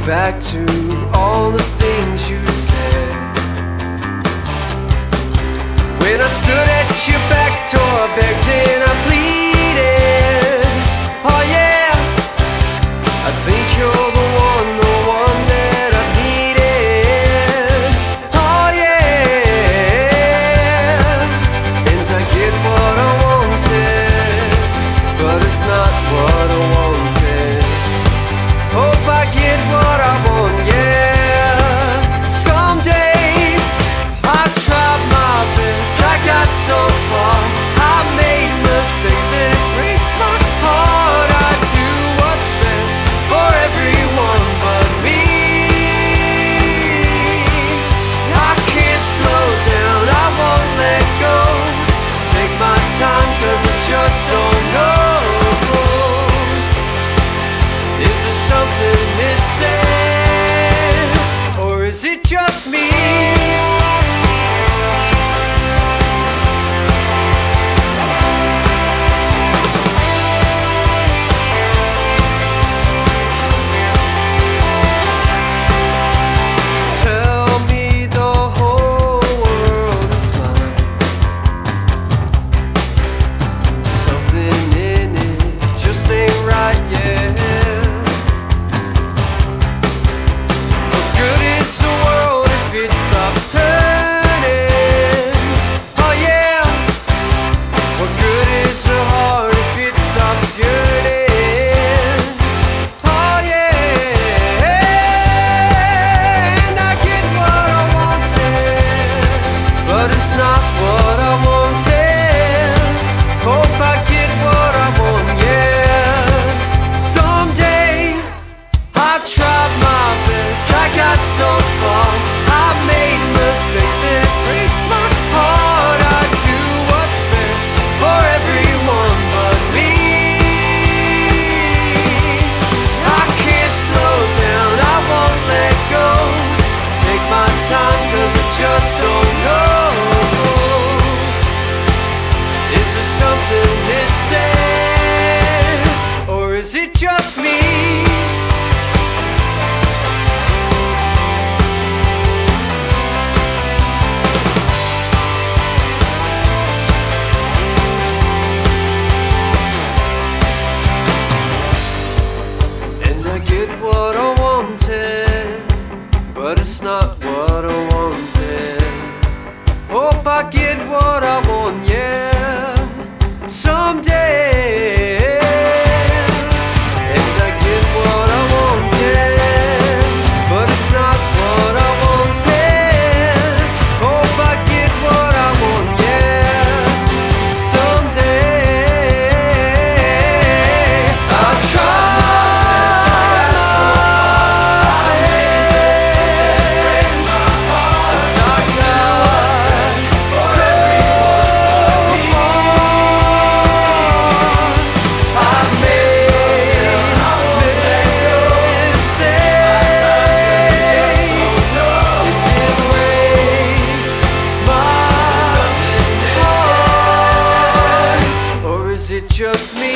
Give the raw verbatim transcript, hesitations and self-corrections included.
back to all the things you said. When I stood at your back door, begged and I pleaded. Oh yeah, I think you're the one, the one that I needed. Oh yeah, and I get what I wanted, but it's not what I wanted. Hope I get what I want, yeah. Someday I tried my best, I got so far, I made mistakes and it breaks my heart. I do what's best for everyone but me. I can't slow down, I won't let go. Take my time cause I just don't know. Is there something missing, or is it just me? So far, I made mistakes and it breaks my heart. I do what's best for everyone but me. I can't slow down, I won't let go. Take my time cause I just don't know. Is there something missing, or is it just me? What I wanted, but it's not what I wanted. Hope I get what I want, yeah, someday. And I get what I wanted, but it's not what I wanted. Hope I get what I want, yeah, someday. I'll try. Just me.